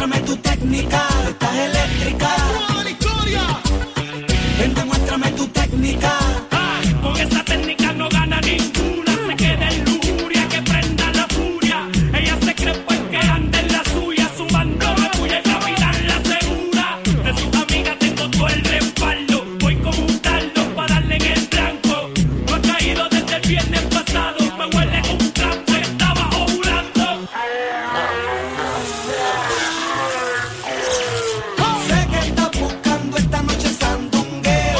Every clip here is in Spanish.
demuéstrame tu técnica, estás eléctrica. ¡Toda la historia! Ven, demuéstrame tu técnica. Con esa técnica no gana ninguna. Se queda en lujuria, que prenda la furia. Ella se cree pues que anda en la suya. Su bando me puye la vida en la segura. De sus amigas tengo todo el respaldo. Voy como un taldo para darle en el blanco. No ha caído desde el viernes pasado. Me huele un trance, estaba ovulando. Sé que estás buscando esta noche sandungueo.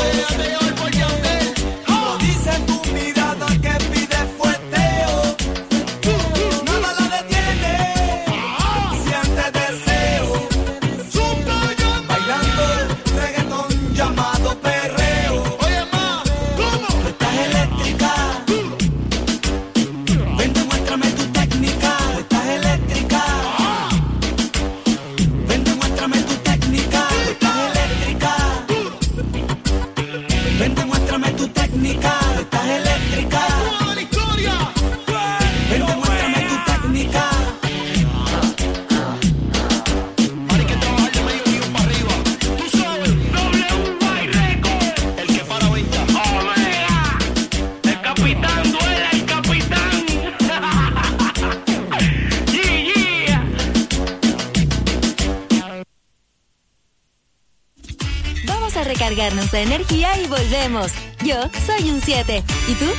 Lo dice tu mirada que pide fueteo. Nada la detiene, siente deseo. Bailando reggaetón llamado perreo. Oye, ma, ¿cómo? Tú estás eléctrica. Ven, demuéstrame tu técnica. Tú estás eléctrica. Ven, demuéstrame tu técnica. Tú estás eléctrica. Ven, demuéstrame tu técnica. Tú estás eléctrica. ¡Toda la historia! Ven, demuéstrame tu técnica. Hay que trabajar de medio guión para arriba. Tú sabes, W.Y. Record. el que para venta. Omega. El capitán duele, el capitán. Yeah. Vamos a recargar nuestra energía y volvemos. Yo soy un 7. ¿Y tú?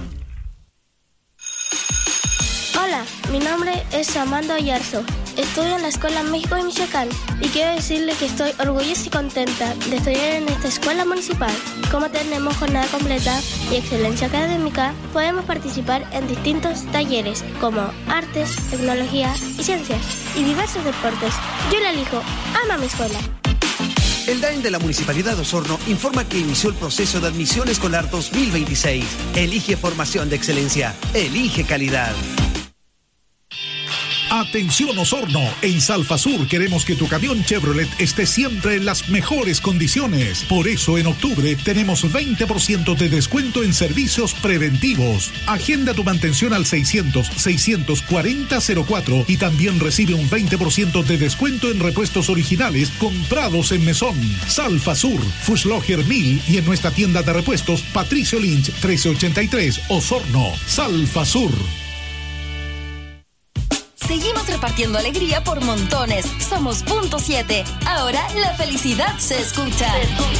Hola, mi nombre es Amanda Oyarzo. Estudio en la Escuela México y Michoacán y quiero decirle que estoy orgullosa y contenta de estudiar en esta escuela municipal. Como tenemos jornada completa y excelencia académica, podemos participar en distintos talleres como artes, tecnología y ciencias y diversos deportes. Yo la elijo. Ama mi escuela. El DAEN de la Municipalidad de Osorno informa que inició el proceso de admisión escolar 2026. Elige formación de excelencia. Elige calidad. Atención Osorno, en Salfasur queremos que tu camión Chevrolet esté siempre en las mejores condiciones. Por eso en octubre tenemos 20% de descuento en servicios preventivos. Agenda tu mantención al 600-640-04 y también recibe un 20% de descuento en repuestos originales comprados en Mesón. Salfasur, Fuschloger 1000 y en nuestra tienda de repuestos Patricio Lynch 1383, Osorno. Salfasur. Seguimos repartiendo alegría por montones. Somos Punto 7. Ahora la felicidad se escucha.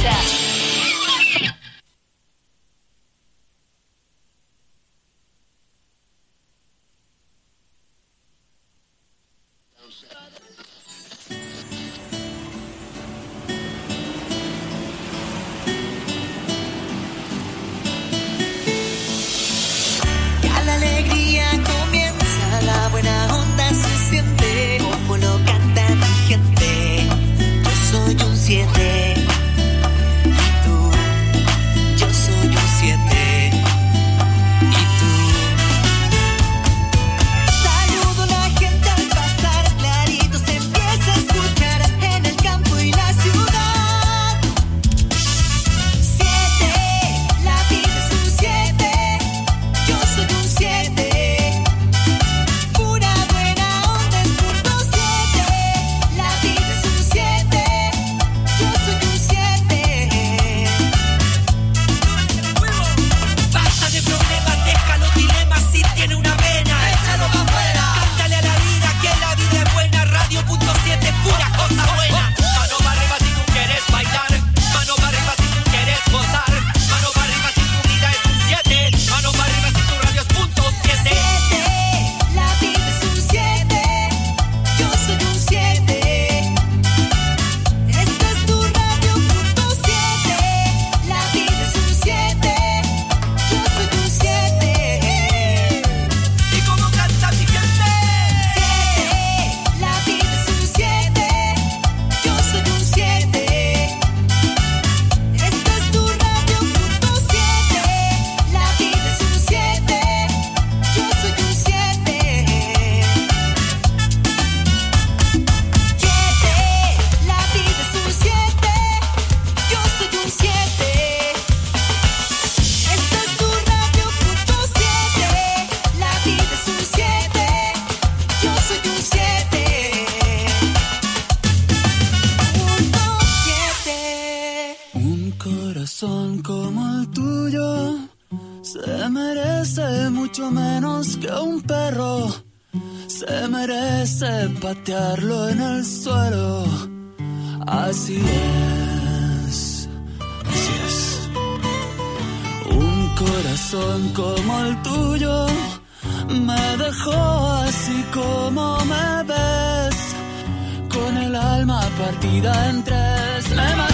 Ya la alegría comienza, la buena onda se siente, como lo canta mi gente. Yo soy un 7. ¿Y tú? Yo soy un 7. ¿Y tú? Saludo a la gente al pasar, clarito se empieza a escuchar en el campo y la ciudad. 7, la vida es un 7. Yo soy un 7. Pura buena onda es punto 7. La vida es un 7. Yo Se merece mucho menos que un perro. Se merece patearlo en el suelo. Así es, así es. Un corazón como el tuyo me dejó así como me ves, con el alma partida en tres, me mató.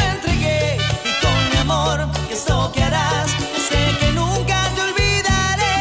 Sé que nunca te olvidaré.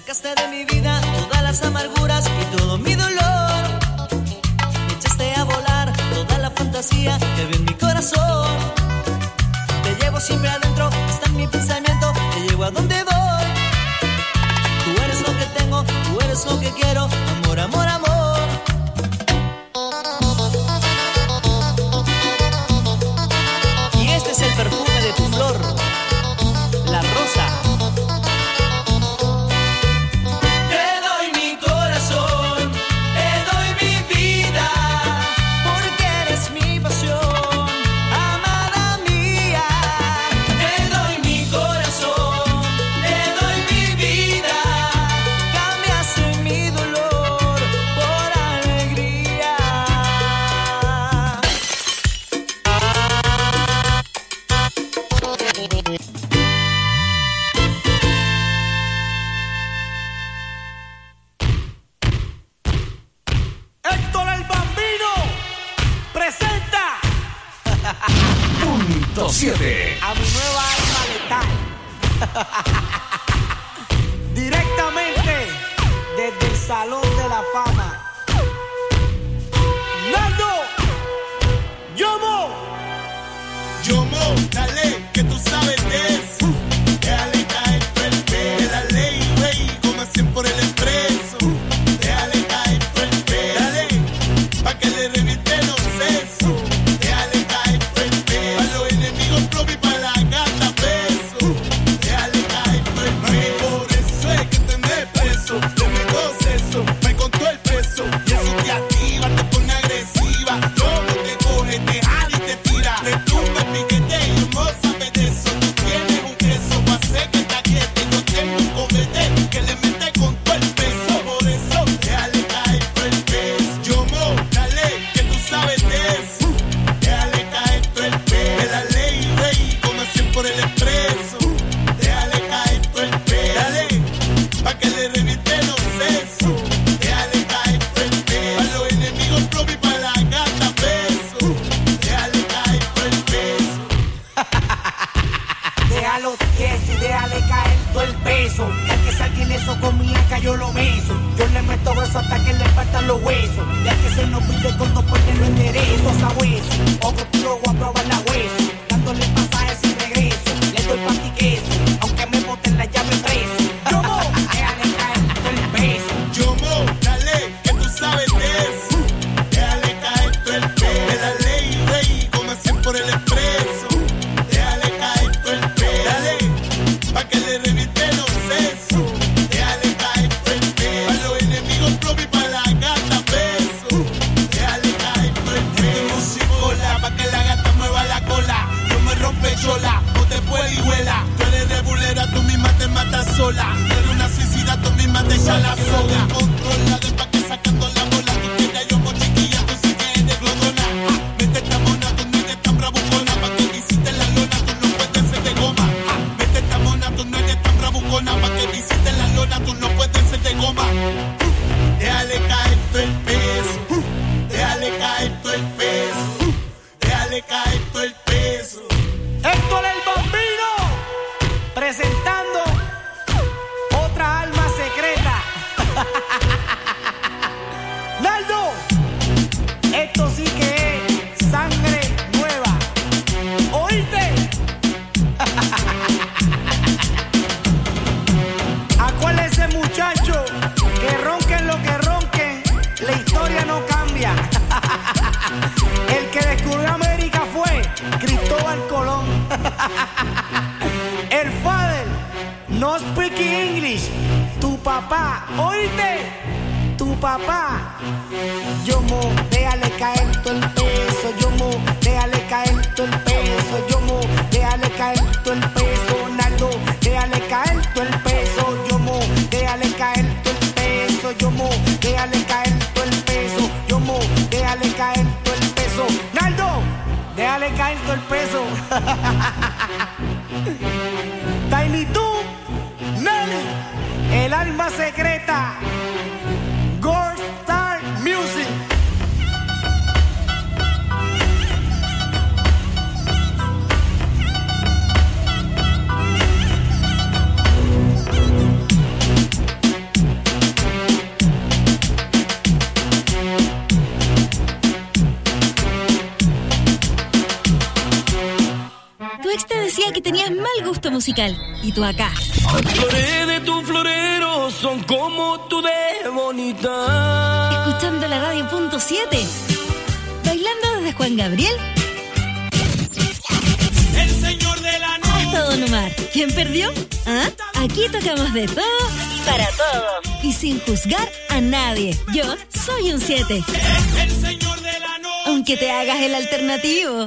Sacaste de mi vida todas las amarguras y todo mi dolor. Me echaste a volar toda la fantasía que había en mi corazón. Te llevo siempre adentro, está en mi pensamiento, te llevo a donde voy. Tú eres lo que tengo, tú eres lo que quiero, amor, amor, amor. Y este es el perfume de tu flor, la rosa. Punto 7. A mi nueva alma letal. Directamente desde el Salón de la Fama. Naldo, Yomo, dale, que tú sabes de eso. Déjale caer todo el pelo. La ley, rey, como 100 por el expreso. Déjale caer todo el pelo. Dale, pa' que le reviente los sesos. Déjale caer todo el pelo. Pa' los enemigos propios y pa' la gata peso. Déjale caer todo el pelo. Por eso es que te me preso. Te me goceso, me con todo el peso. Y eso te activa, te pone agresiva. Como te coge, te jala y te tira. Te tumba el piquete y no sabes de eso. Tú tienes un queso pa' hacer que te aquiete. Yo tengo un comete que le mete con todo el peso. Por eso, déjale caer todo el peso. Yomo, dale, que tú sabes de eso. Déjale caer todo el peso. De la ley, rey, como 100 por el expreso. Déjale caer todo el peso. Dale, pa' que le reviente los sesos. Déjale caer todo el peso. Pa' los enemigos propios y pa' la gata peso. Déjale caer todo el peso. déjalo tieso y déjale caer todo el peso. Ya que salga ileso con mi acá yo lo beso. Yo le meto beso hasta que le faltan los huesos. Ya que se nos pide con dos puertas lo enderezo a hueso. Otro tiro voy a probar la hueso. Dándole pasaje sin regreso. Le doy panty queso, aunque me boten la llave preso. Yomo, déjale caer todo el peso. Yomo, dale, que tú sabes de eso. Déjale caer todo el peso. De la ley, rey, como 100 por el expreso. Déjale caer todo el peso. Dale, pa' que le reviente los sesos. Déjale caer todo el peso. Pa' los enemigos propios y pa' la gata peso. Déjale caer todo el peso. Musicola, pa' que la gata mueva la cola. No me rompe chola, no te puede y vuela. Tú eres rebulera, tú misma te matas sola. Tú eres una suicida, tú misma te echas la soga. Controla de pa' que sacando la bola. Tú tienes yo chiquilla, tú sí que eres glotona. Vete esta mona, tú no eres tan bravucona. Pa' que visite la lona, tú no puedes ser de goma. Vete esta mona, tú no eres tan bravucona. Pa' que visite la lona, tú no puedes ser de goma. Déjale caer todo el peso. Déjale caer todo el peso. Déjale caer todo el peso. Héctor el Bambino presentando otra alma secreta. Naldo, esto sí que es sangre nueva. ¿Oíste? Acuérdese, muchacho, que ronquen lo que ronquen, la historia no cambia. El que descubrió América fue Cristóbal Colón. El father no speak English. Tu papá, ¿oíste? Tu papá. Yomo, déjale caer todo el peso. Yomo, déjale caer todo el peso. Yomo, déjale caer todo el peso. Naldo, déjale caer todo el peso. Yomo, déjale caer todo el peso. Yomo, déjale caer todo el peso. Yomo, déjale caer todo el peso. Naldo, déjale caer todo el peso. Tiny Toon, Nelly, el alma secreta. Gold Star Music. Tu ex te decía que tenías mal gusto musical. Y tú acá. Las flores de tu florero son como tú de bonita. Escuchando la radio .7. Bailando desde Juan Gabriel. El señor de la noche. Hasta Don Omar. ¿Quién perdió? ¿Ah? Aquí tocamos de todo para todo. Y sin juzgar a nadie. Yo soy un 7. El señor de la noche. Aunque te hagas el alternativo.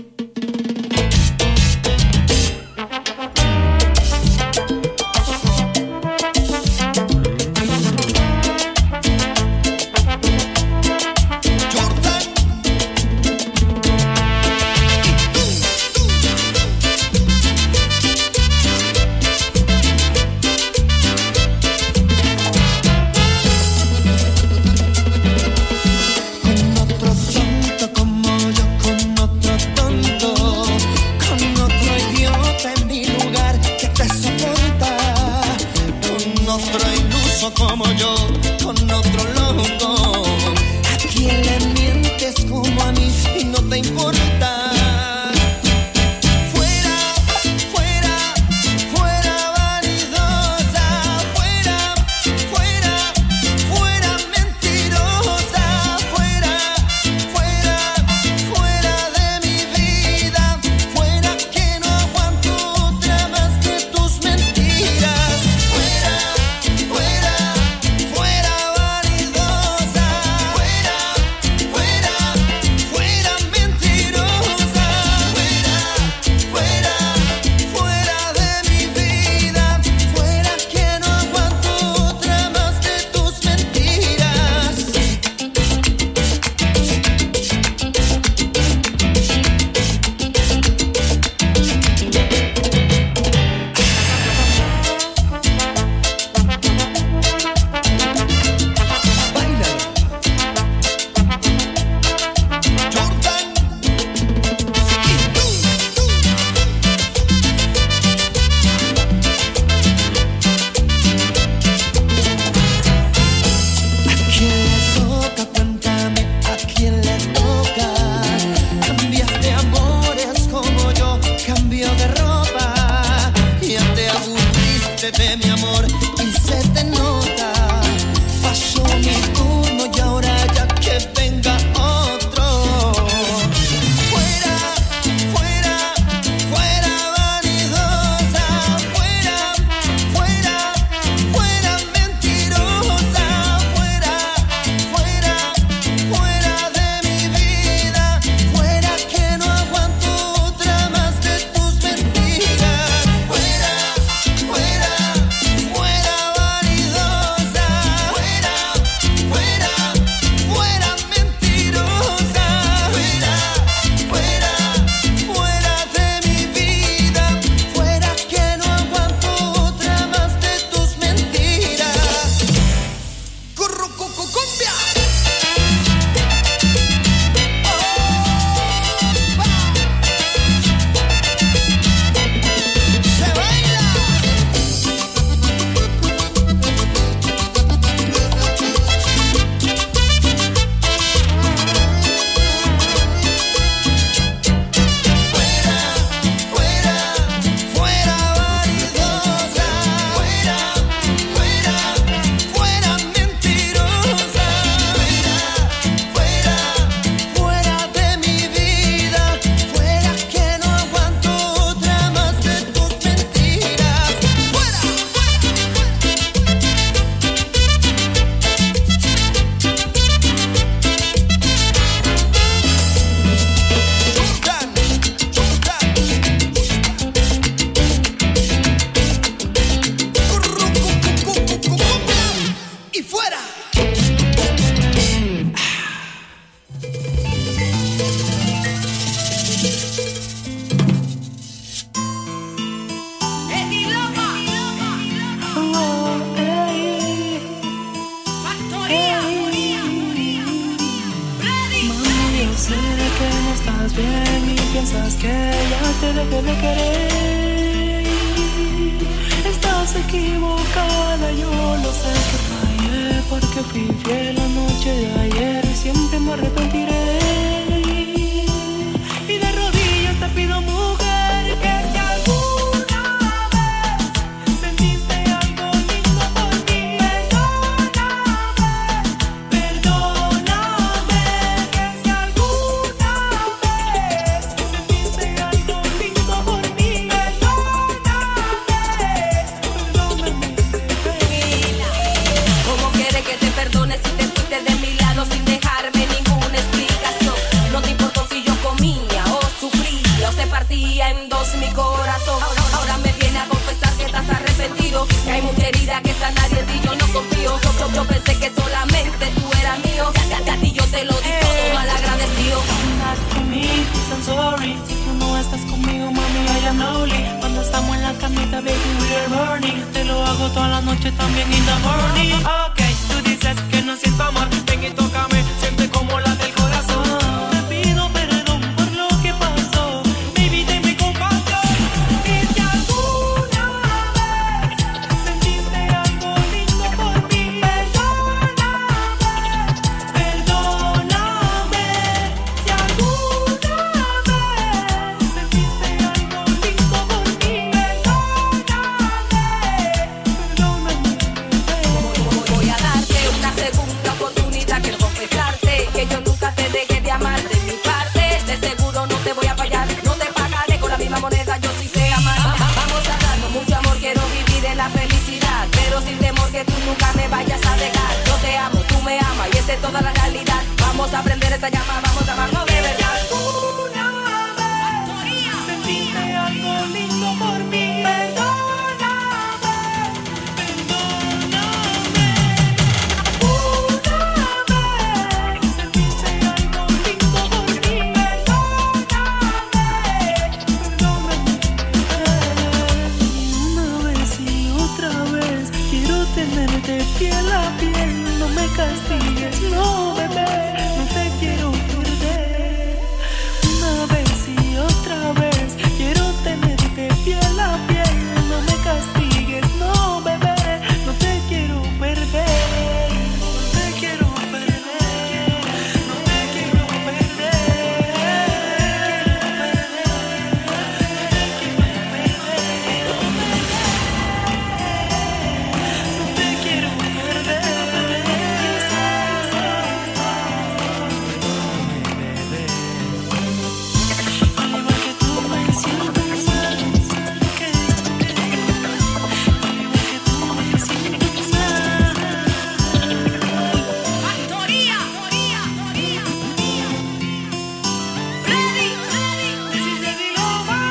Como yo, con otro loco. ¿A quién le mientes como a mí y no te importa? Fuera, fuera, fuera vanidosa. Fuera, fuera, fuera mentirosa. Fuera, fuera, fuera de mi vida. Fuera que no aguanto otra más de tus mentiras. Fuera, fuera. Fuera vanidosa, fuera, fuera, fuera mentirosa, fuera, fuera, fuera de mi vida, fuera que no aguanto otra más de tus mentiras. Cuéntame, ¿a quién le toca? Cambiaste amores como yo, cambio de ropa. Ya te aburriste de mi amor y se te nota. Pasó mi turno y ahora ya que venga otro. Fuera, fuera, fuera vanidosa. Fuera, fuera, fuera mentirosa. Fuera, fuera, fuera de mi vida. Fuera que no aguanto otra más de tus mentiras. Fuera, fuera, fuera vanidosa. Fuera, fuera, fuera mentirosa. Fuera, fuera, fuera de mi vida. Fuera que no aguanto otra más de tus mentiras. Currucucucumbia. Se baila. Fuera, fuera vanidosa. Fuera, fuera, fuera mentirosa. Fuera, fuera de mi vida. Fuera que no aguanto otra más de tus mentiras. Fuera, y fuera. Mami, yo sé que no estás bien y piensas que ya te dejé de querer. Estás equivocada, yo lo sé que fallé porque fui fiel la noche de ayer y siempre me arrepentiré. Y de rodillas te pido, mujer, que Dios mi corazón. Ahora me viene a confesar que estás arrepentido, que hay mucha herida que sana nadie en ti, yo no confío. Yo pensé que solamente tú eras mío, a ti yo te lo di todo mal agradecido. I'm sorry, si tú no estás conmigo, mami, I am lonely. Cuando estamos en la camita, baby, we are burning. Te lo hago toda la noche también in the morning. Ok, tú dices que no siento amor, ven y tócame, siente como la del corazón. Te pido perdón por lo que pasó, baby, dame compasión. Y si alguna vez sentiste algo lindo por mí, perdóname, perdóname. Si alguna voy a darte una segunda oportunidad, quiero confesarte que yo nunca te dejé de amar de mi parte. De seguro no te voy a fallar, no te pagaré con la misma moneda, yo sí sé amar. Vamos a darnos mucho amor, quiero vivir en la felicidad, pero sin temor que tú nunca me vayas a dejar. Yo te amo, tú me amas y esa es toda la realidad. Vamos a aprender esta llama, vamos a amarnos de verdad. sentiste algo lindo por mí, perdóname, perdóname. Una vez sentiste algo lindo por mí, perdóname, perdóname. Una vez y otra vez quiero tenerte piel a piel, no me castigues, no, bebé, no te quiero perder. Una vez y otra vez quiero tenerte piel a piel, no me castigues, no, bebé, no te quiero perder, no te quiero perder, no te quiero perder, no te quiero perder. Al igual que tú me siento mal, que al igual que tú me siento mal. Factoría, ready, This is Ready Lover.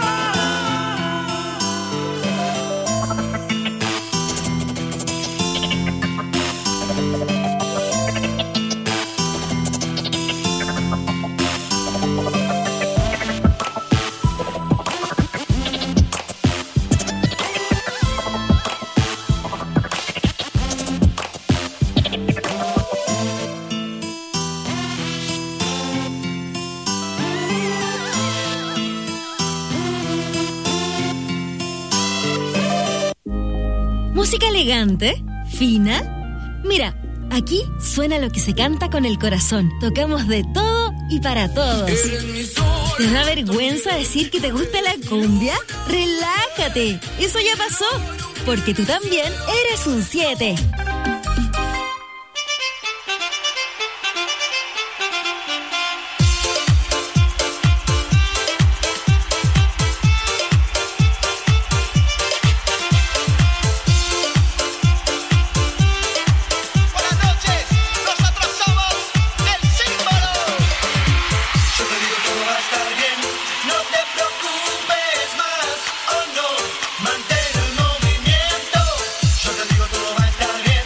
Música elegante, fina. Mira, aquí suena lo que se canta con el corazón. Tocamos de todo y para todos. ¿Te da vergüenza decir que te gusta la cumbia? Relájate, eso ya pasó, porque tú también eres un 7. Buenas noches, nosotros somos el símbolo. Yo te digo todo va a estar bien, no te preocupes más, oh no, mantén el movimiento. Yo te digo todo va a estar bien.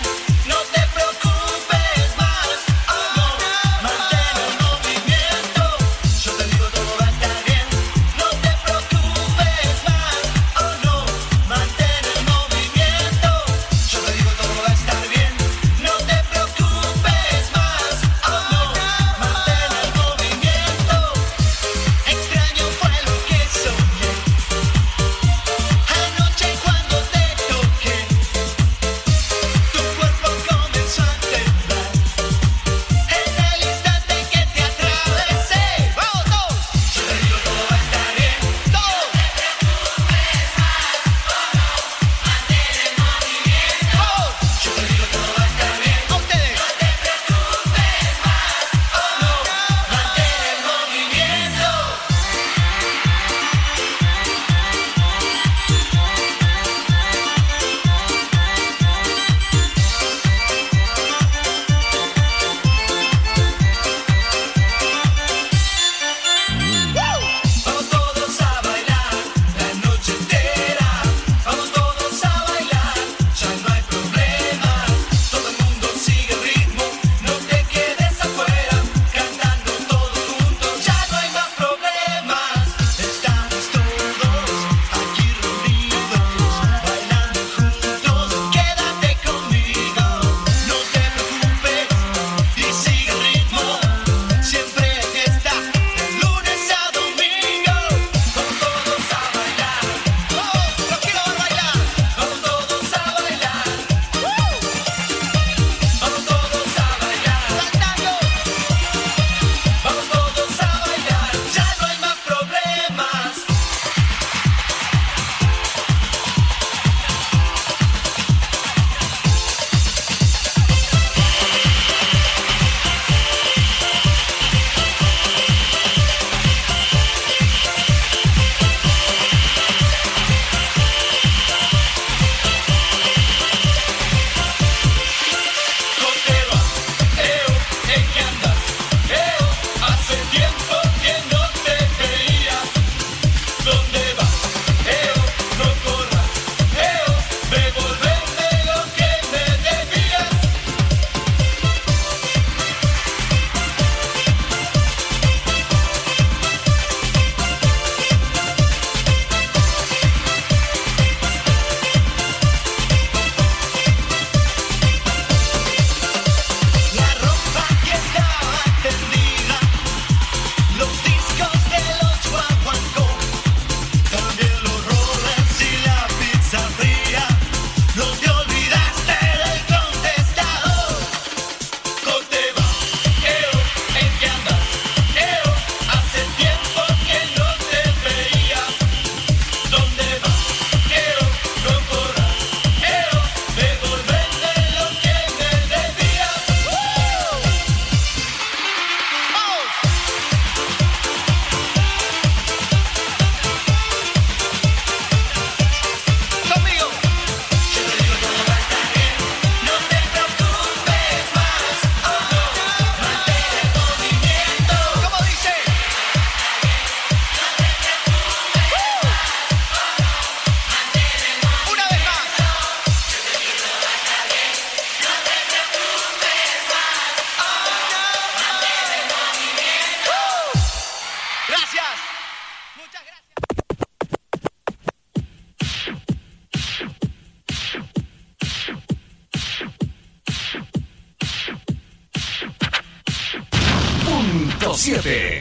7.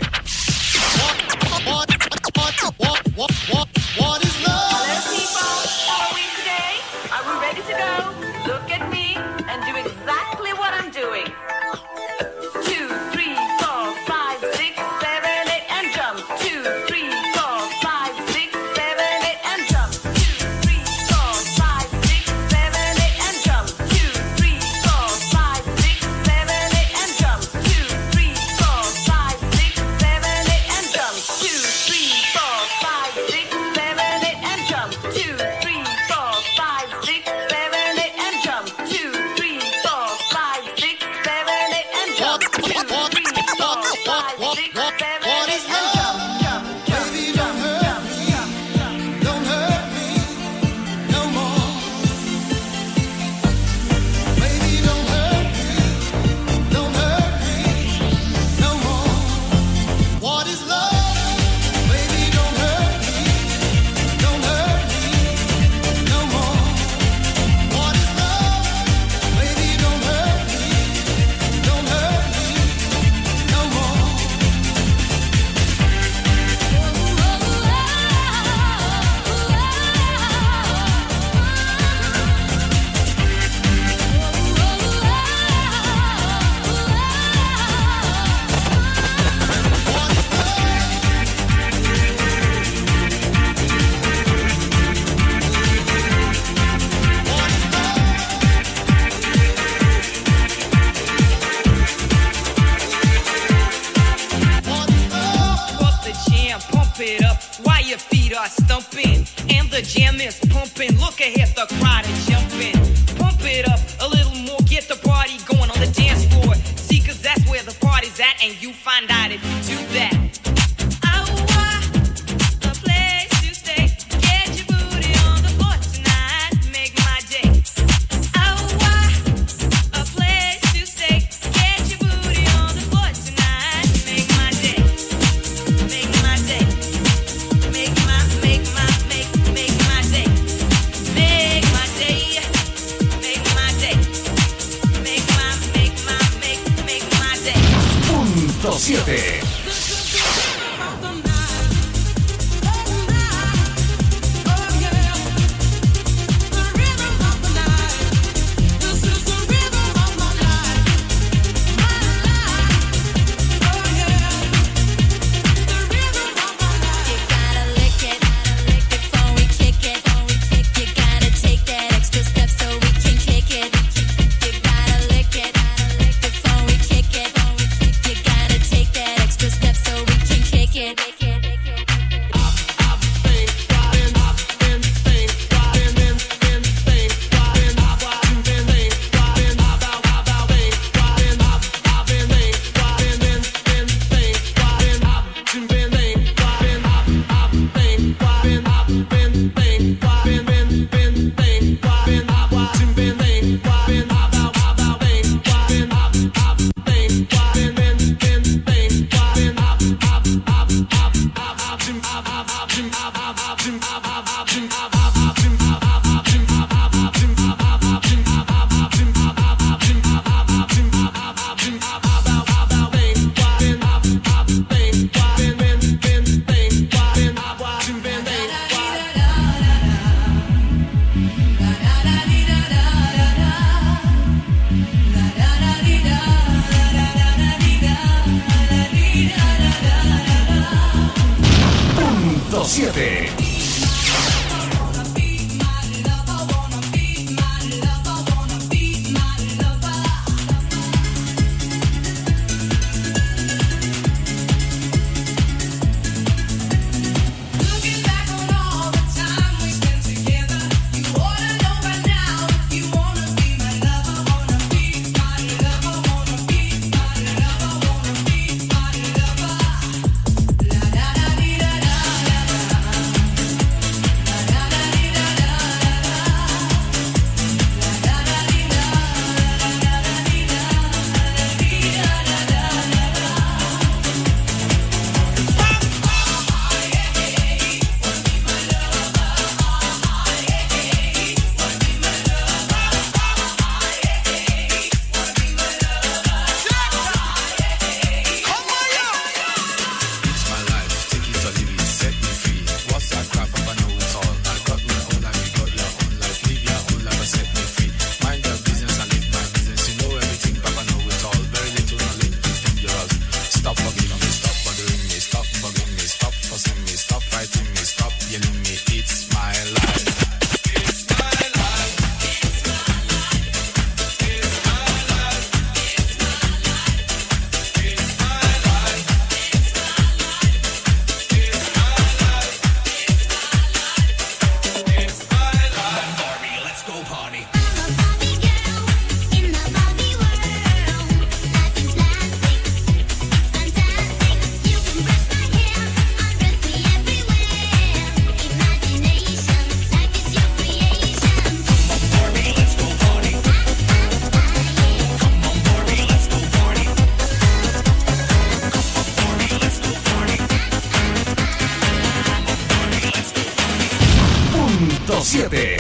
100.7.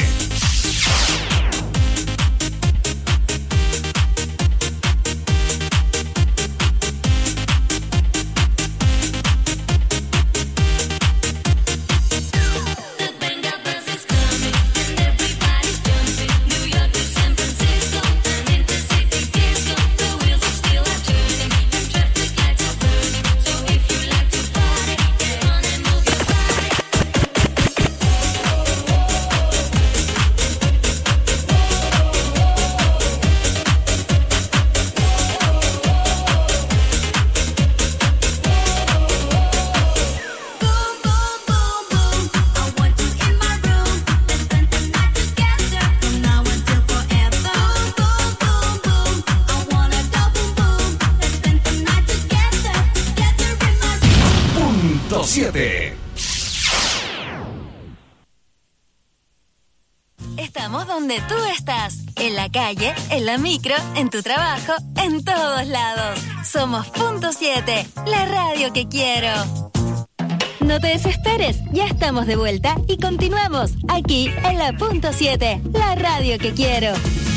Estamos donde tú estás, en la calle, en la micro, en tu trabajo, en todos lados. Somos Punto 7, la radio que quiero. No te desesperes, ya estamos de vuelta y continuamos aquí en la Punto 7, la radio que quiero.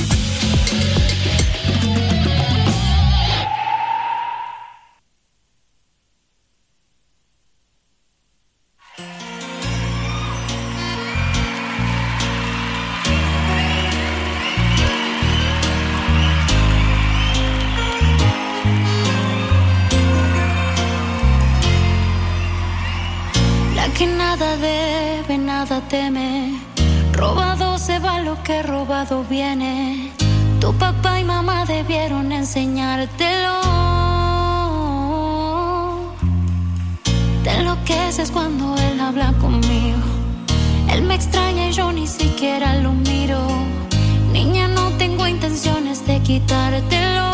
Que nada debe, nada teme. Robado se va lo que robado viene. Tu papá y mamá debieron enseñártelo. Te enloqueces cuando él habla conmigo. Él me extraña y yo ni siquiera lo miro. Niña, no tengo intenciones de quitártelo,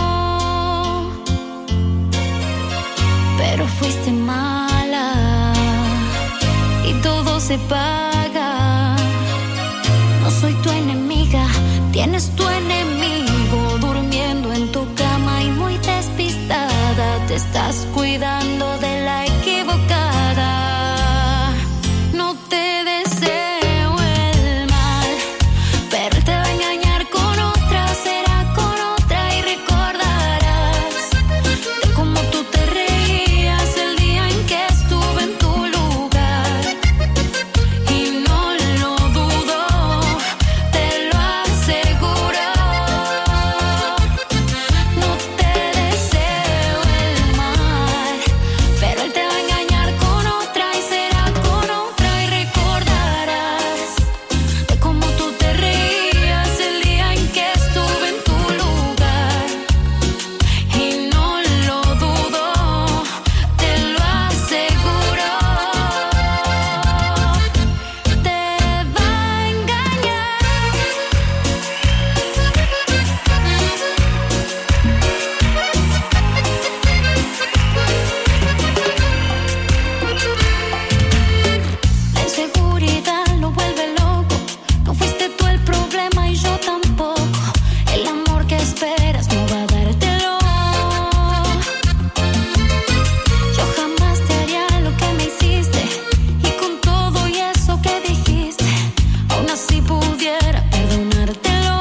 pero fuiste mala y todo se paga. No soy tu enemiga, tienes tu enemigo durmiendo en tu cama y muy despistada. Te estás cuidando de la equivocada. No te deseo el mal, pero él te va a engañar con otra, será con otra y recordarás de cómo tú te reías el día en que estuve en tu lugar. Y no lo dudo, te lo aseguro. No te deseo el mal, pero él te va a engañar con otra y será con otra y recordarás de cómo tú te reías el día en que estuve en tu lugar. Y no lo dudo, te lo aseguro. Te va a engañar. La inseguridad lo vuelve loco. No fuiste tú el problema y yo tampoco. El amor que esperas no va a dártelo. Yo jamás te haría lo que me hiciste. Y con todo y eso que dijiste, aún así pudiera perdonártelo.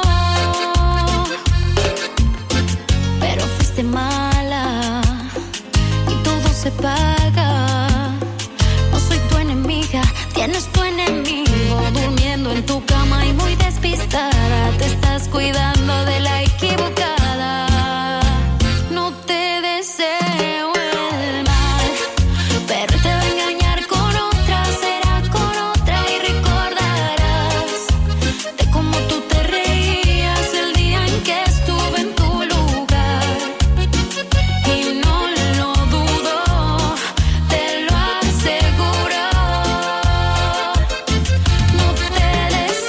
Pero fuiste mala y todo se paga. No soy tu enemiga, tienes tu enemigo durmiendo en tu cama y muy despistada. Te estás cuidando de la equivocada. No te deseo el mal, pero él te va a engañar con otra, será con otra y recordarás de cómo tú te reías el día en que estuve en tu lugar. Y no lo dudo, te lo aseguro. No te deseo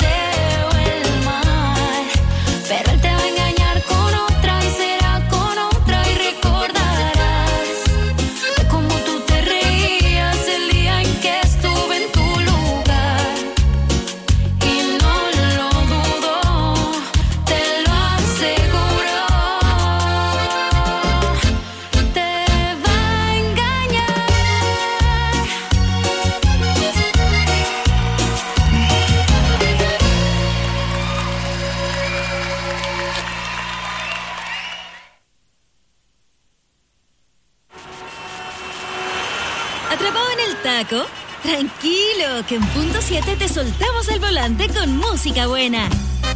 tráfico? Tranquilo, que en punto 7 te soltamos el volante con música buena.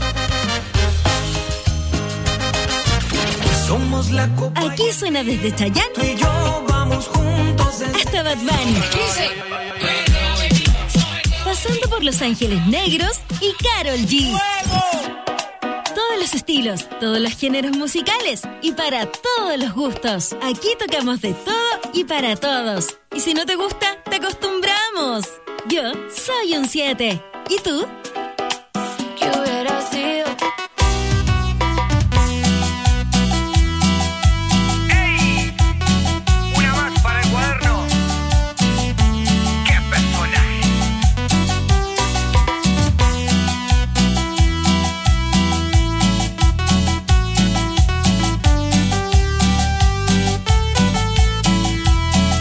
Somos la copa. Aquí suena desde Chayanne Tú y yo vamos juntos hasta Bad Bunny. Pasando por Los Ángeles Negros y Karol G. Todos los estilos, todos los géneros musicales y para todos los gustos. Aquí tocamos de todo y para todos. Y si no te gusta, te acostumbramos. Yo soy un 7. ¿Y tú? ¿Qué hubiera sido? ¡Ey! Una más para el cuaderno. ¡Qué personaje!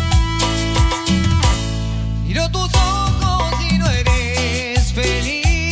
Miro tus ojos y no eres feliz.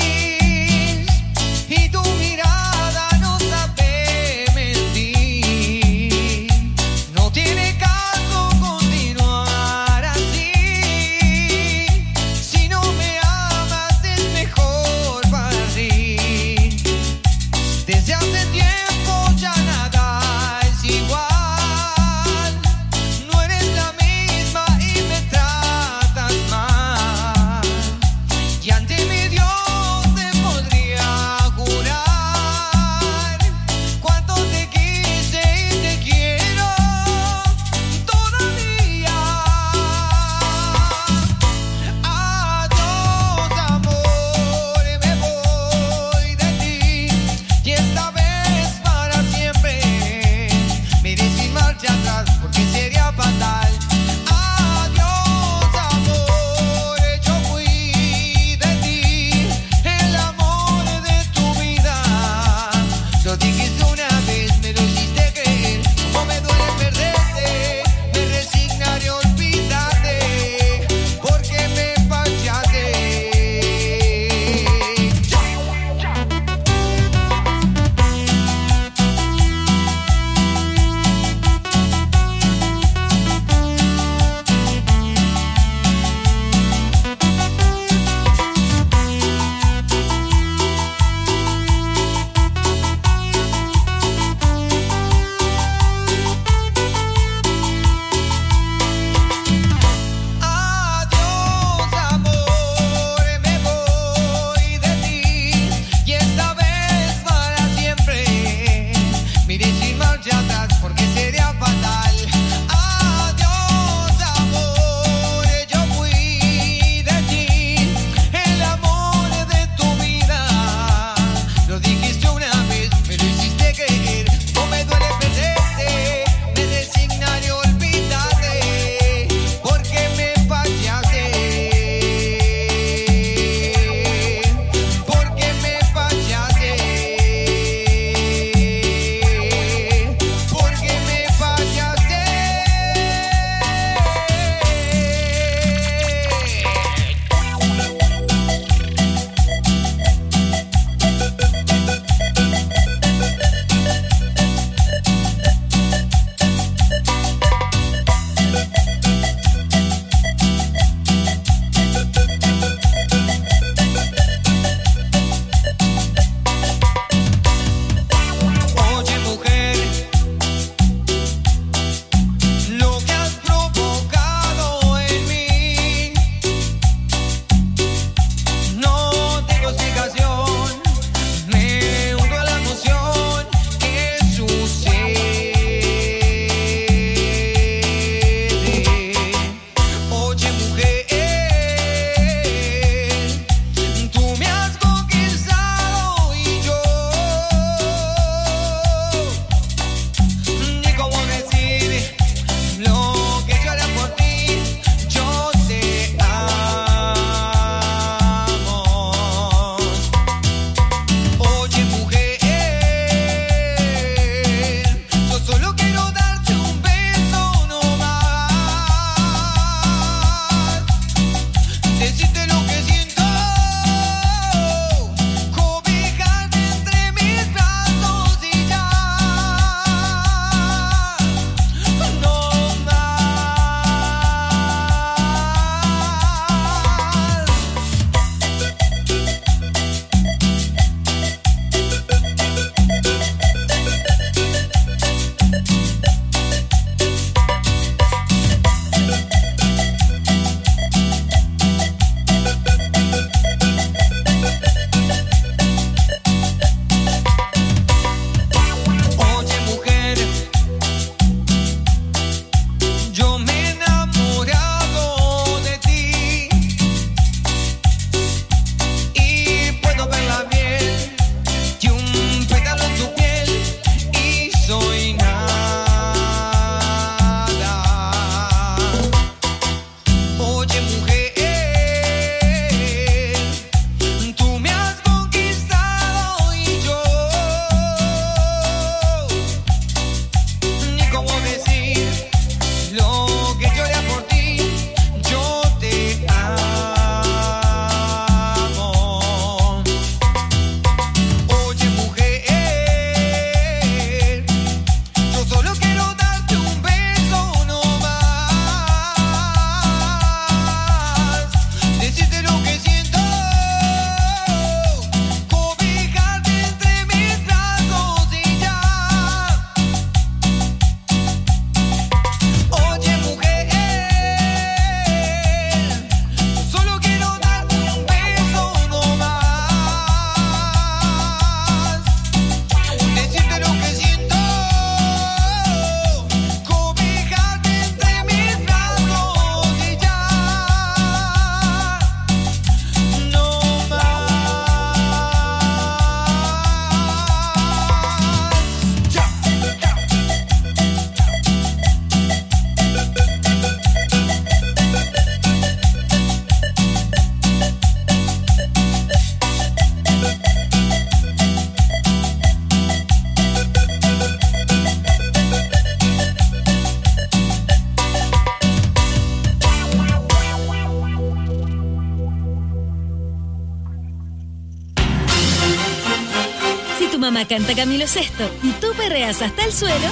mamá canta Camilo Sesto y tú perreas hasta el suelo,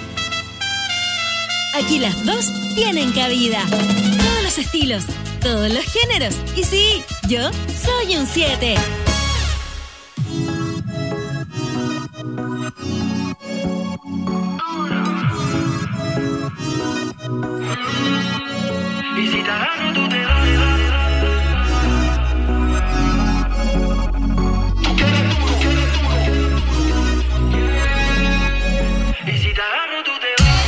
aquí las dos tienen cabida. Todos los estilos, todos los géneros. Y sí, yo soy un 7. Y si te agarro, tú te vas. Y si te agarro, tú te vas.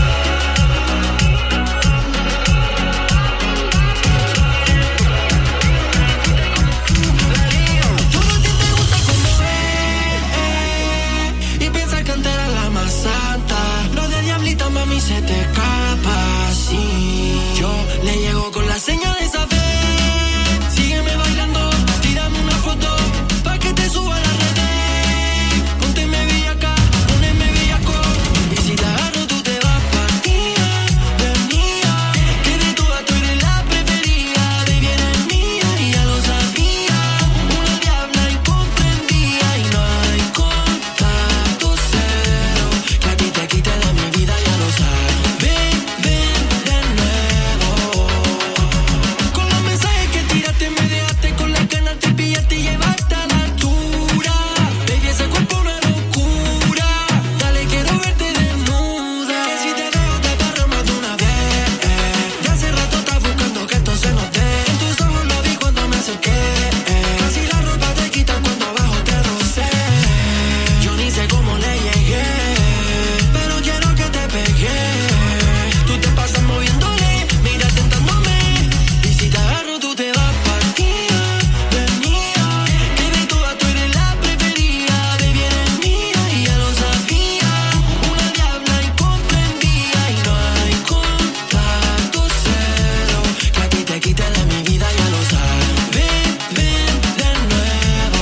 Todo a ti te gusta como es. Y piensas que antes era la más santa. Lo de diablita, mami, se te escapa así. Yo le llego con la señal de esa vez. Sígueme bailando, tírame una foto pa' que te suba a las redes. Pónteme bellaca, poneme bellaco. Y si te agarro tú te vas pa' mía, de mía. Que de todas tú eres la preferida. De bien es mía y ya lo sabía. Una diabla incomprendida y no hay contacto cero. Que a ti te quite de mi vida, ya lo sabes. Ven de nuevo. Con los mensajes que tiraste me dejaste con las ganas de pillarte y llevarte a la altura. Baby, ese cuerpo una locura. Dale, quiero verte desnuda. Que si te veo te barro más de una vez. De hace rato estás buscando que esto se note. En tus ojos lo vi cuando me acerqué. Casi la ropa te quitan cuando abajo te rocé. Yo ni sé cómo le llegué, pero quiero que te pegué. Tú te pasas moviéndole, mira tentándome. Y si te agarro tú te vas pa' mía, de mía. Que de todas tú eres la preferida. De bien es mía y ya lo sabía. Una diabla incomprendida y no hay contacto cero. Que a ti te quite de mi vida, ya lo sabes. Ven de nuevo.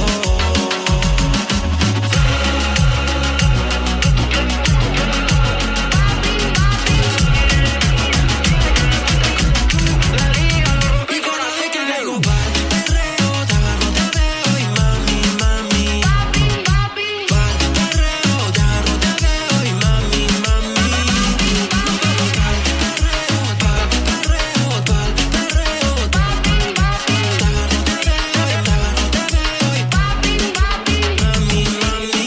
Y cada vez que llego pa'l perreo, te agarro, te veo y mami, mami. Pa'l perreo, te agarro, te veo y mami, mami. Pa'l perreo, pa'l perreo, pa'l perreo. Te agarro, te veo y te agarro, te veo y mami, mami.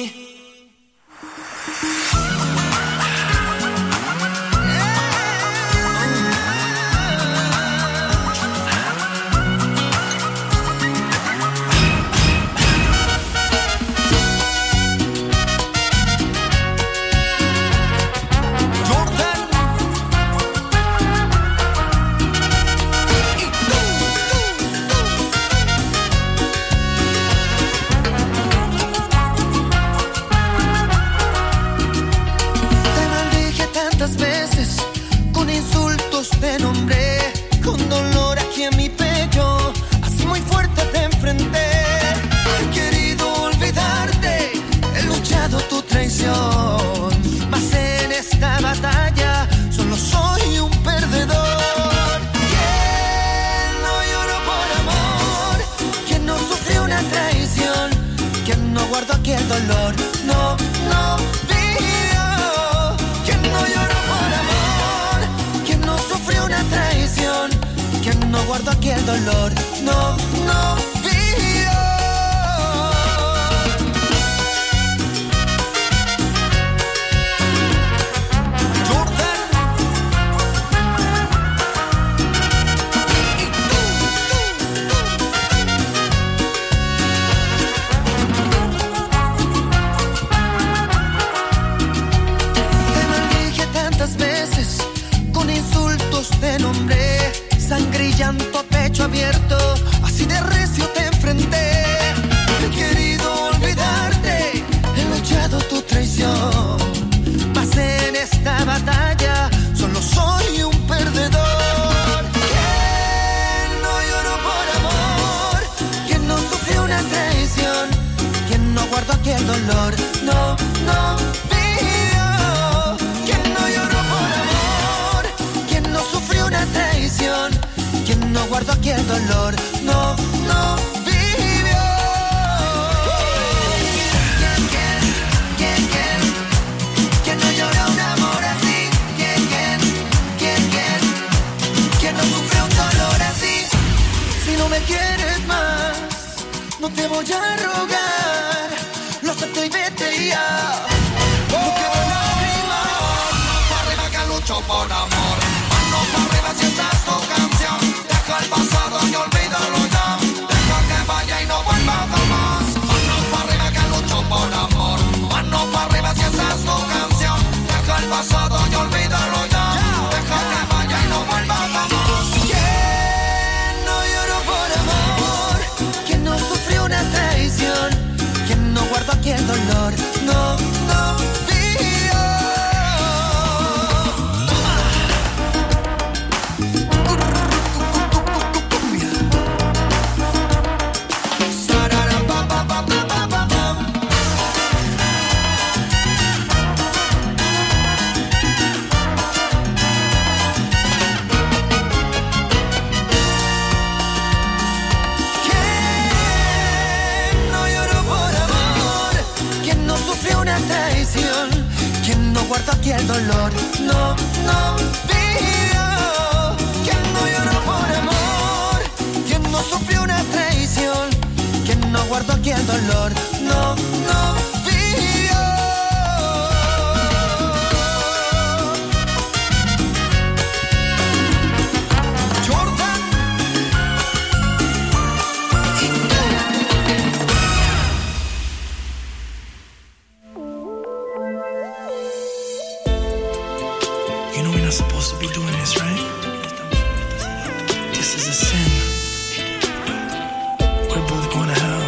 Te maldije tantas veces, con insultos te nombré, con dolor aquí en mi pecho, así muy fuerte te enfrenté. He querido olvidarte, he luchado tu traición, mas en esta batalla solo soy un perdedor. ¿Quién no lloró por amor? ¿Quién no sufrió una traición? ¿Quién no guardó aquel dolor? No, no vivió. ¿Quién no lloró por amor? ¿Quién no sufrió una traición? ¿Quién no guardó aquel dolor? No, no vivió. Te maldije tantas veces, con insultos te nombré, sangre y llanto a pecho abierto, así de recio te enfrenté. He querido olvidarte, he luchado tu traición, mas en esta batalla solo soy un perdedor. ¿Quién no lloró por amor? ¿Quién no sufrió una traición? ¿Quién no guardó aquel dolor? No, no vivió. ¿Quién no lloró por amor? ¿Quién no sufrió una traición? ¿Quién no guardó aquel dolor? No, no vivió. ¿Quién No te voy a rogar, lo acepto y vete ya. No quiero lágrimas. Manos para arriba que lucho por amor. Manos para arriba si esta es tu canción. Deja el pasado y olvídalo ya. Deja que vaya y no vuelva jamás. Manos para arriba que lucho por amor. Manos para arriba si esta es tu canción. Deja el pasado y olvídalo ya. Deja que vaya y no vuelva jamás. ¿Quién no lloró por amor? ¿Quién no sufrió una traición? ¿Quién no guardó aquí el dolor? No, no vivió. ¿Quién no guarda aquí el dolor? No, no vivió. ¿Quién no lloró por amor? ¿Quién no sufrió una traición? ¿Quién no guardó aquí el dolor? No, no vivió. Jordan. You know we're not supposed to be doing this, right? This is a sin. We're both going to hell.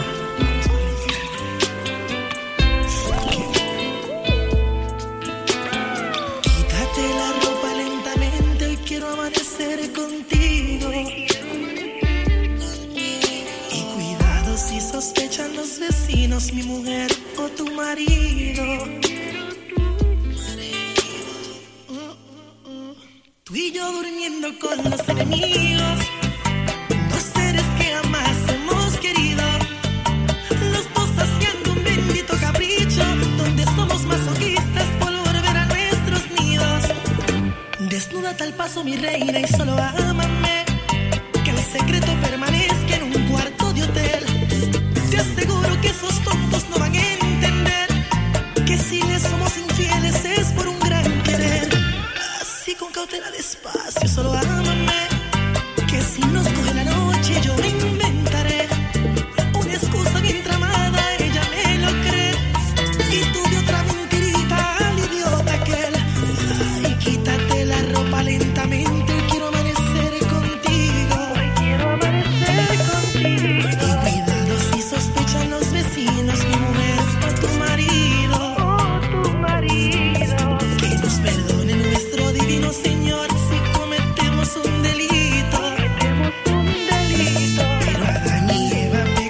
Quítate la ropa lentamente, hoy quiero amanecer contigo. Y cuidado si sospechan los vecinos, mi mujer o tu marido. Tú y yo durmiendo con los enemigos, dos seres que jamás hemos querido, los dos haciendo un bendito capricho, donde somos masoquistas por volver a nuestros nidos. Desnúdate al paso, mi reina, y solo haz